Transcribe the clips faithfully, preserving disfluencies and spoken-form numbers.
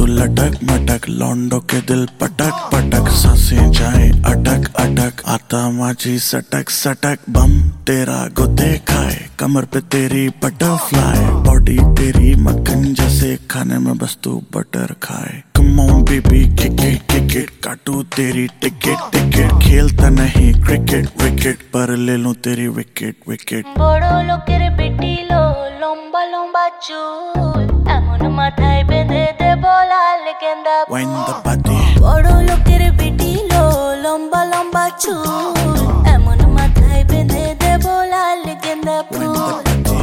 तू लटक मटक, लौंडो के दिल पटक पटक, सांसें जाए अटक अटक, आता माझी सटक सटक, बम तेरा गुद्दे खाए, कमर पे तेरी बटरफ्लाई, बॉडी तेरी मक्खन जैसे, खाने में बस तू बटर खाए। Come on baby kick it kick it, काटू तेरी टिकट टिकट, खेलता नहीं क्रिकेट विकेट, पर ले लूं तेरी विकेट विकेट। बड़ो लोकेर बेटिलो लंबा लंबा चूल, एमन माथाय बेंधे देबो लाल गेंदा फूल। Wind the body, बड़ो लोकेर बेटिलो लंबा लंबा चूल, एमन माथाय बेंधे देबो लाल गेंदा wind फूल। the body,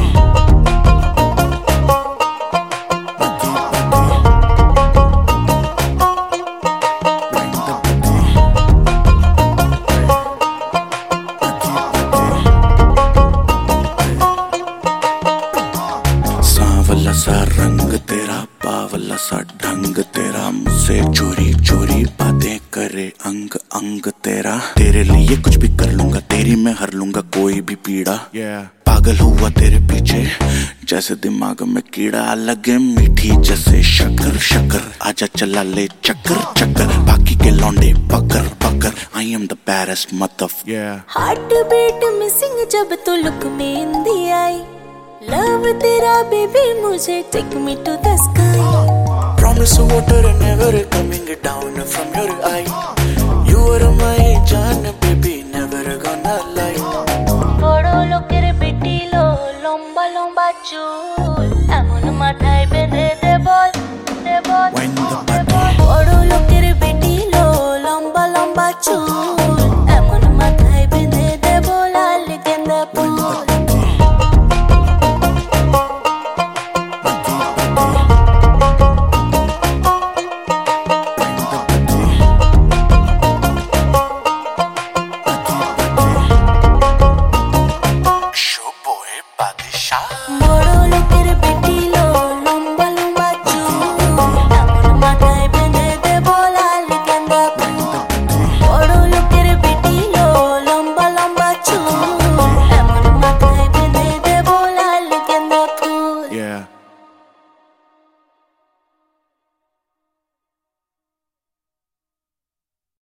सांवला सा रंग तेरा, बावला सा ढंग तेरा, मुझसे चोरी चोरी बातें करे अंग अंग तेरा, तेरे लिए कुछ भी कर लूंगा, तेरी मैं हर लूंगा कोई भी पीड़ा। yeah. पागल हुआ तेरे पीछे जैसे दिमाग में कीड़ा, लगे मीठी जैसे शक्कर शक्कर, आजा चला ले चक्कर चक्कर, बाकी के लौंडे पकड़ पकड़, आई एम द बैरेस्ट मतफ। हार्ट बीट मिसिंग जब तू लुक में इंदी आई, लव तेरा बेबी मुझे take me to the sky. Promise water never coming down from your eye.